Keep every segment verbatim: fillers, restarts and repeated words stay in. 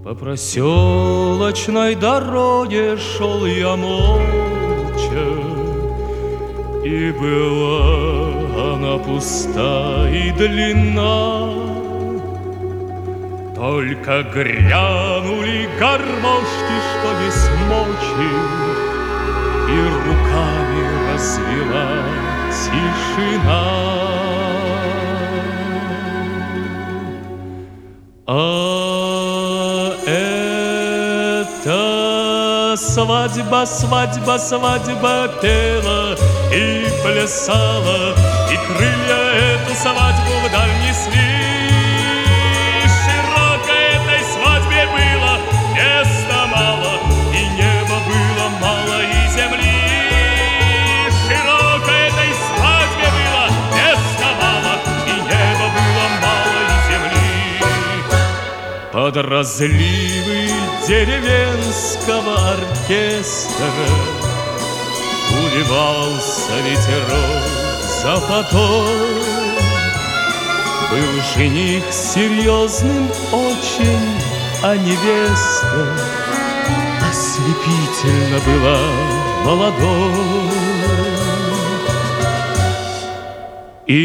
По проселочной дороге шел я молча, и была она пуста и длинна. Только грянули гармошки, что есть мочи, и руками развела тишина. А это свадьба, свадьба, свадьба пела и плясала, и крылья эту свадьбу вдаль несли. Широко этой свадьбе было места мало, и неба было мало, и земли. Широко этой свадьбе было места мало, и неба было мало, и земли. Под разливы деревенского оркестра уливался ветерок западой. Был жених серьезным очень, а невеста ослепительно была молодой. И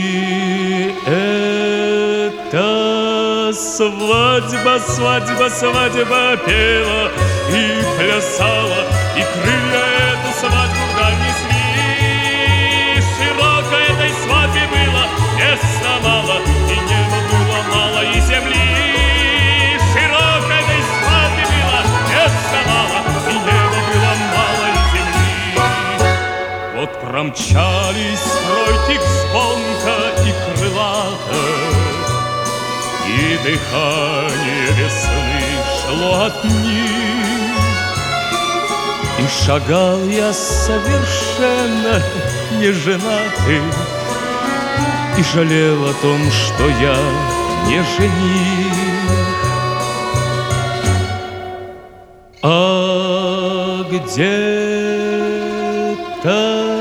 эта свадьба, свадьба, свадьба пела и плясала, и крылья эту свадьбу вдаль несли. Широко этой свадьбе было места мало, и неба было мало, и земли. Широко этой свадьбе было места мало, и неба было мало, и земли. Вот промчались стройтик звонко и крылато, и дыхание весны шло от них. И шагал я совершенно не женатый, и жалел о том, что я не жених. А где-то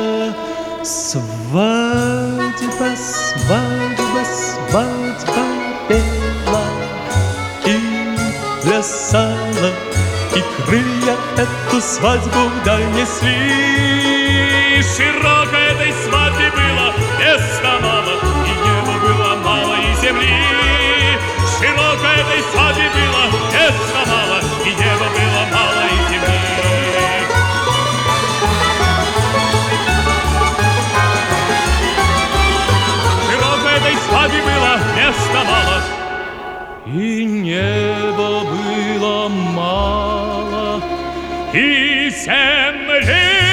свадьба, свадьба, свадьба пела и плясала, и крылья эту свадьбу вдаль несли. Широко этой свадьбе было места мало, и неба было мало, и земли. Широко этой свадьбе было места мало, и неба было мало, и земли. Широко этой свадьбе было места мало, и неба было мало, и земли.